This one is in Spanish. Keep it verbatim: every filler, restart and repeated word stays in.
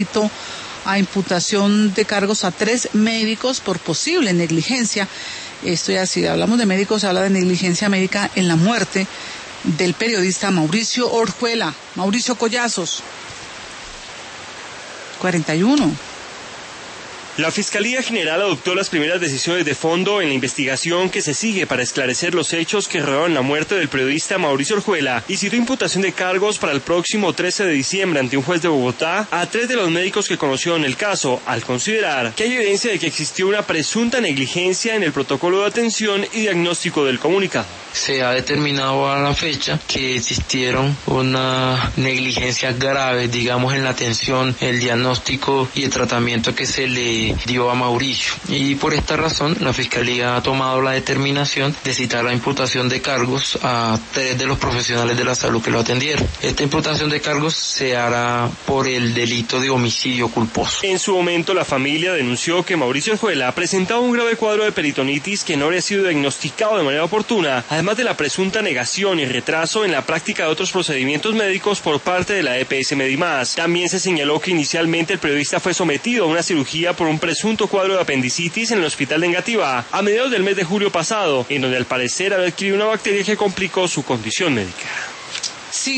a imputación de cargos a tres médicos por posible negligencia. Esto ya, si hablamos de médicos, se habla de negligencia médica en la muerte del periodista Mauricio Orjuela. Mauricio Collazos, cuarenta y uno. La Fiscalía General adoptó las primeras decisiones de fondo en la investigación que se sigue para esclarecer los hechos que rodearon la muerte del periodista Mauricio Orjuela y citó imputación de cargos para el próximo trece de diciembre ante un juez de Bogotá a tres de los médicos que conocieron el caso, al considerar que hay evidencia de que existió una presunta negligencia en el protocolo de atención y diagnóstico del comunicado. Se ha determinado a la fecha que existieron una negligencia grave, digamos, en la atención, el diagnóstico y el tratamiento que se le dio a Mauricio. Y por esta razón, la Fiscalía ha tomado la determinación de citar la imputación de cargos a tres de los profesionales de la salud que lo atendieron. Esta imputación de cargos se hará por el delito de homicidio culposo. En su momento, la familia denunció que Mauricio Orjuela presentaba un grave cuadro de peritonitis que no había sido diagnosticado de manera oportuna, además de la presunta negación y retraso en la práctica de otros procedimientos médicos por parte de la E P S Medimás. También se señaló que inicialmente el periodista fue sometido a una cirugía por un presunto cuadro de apendicitis en el hospital de Engativá a mediados del mes de julio pasado, en donde al parecer había adquirido una bacteria que complicó su condición médica.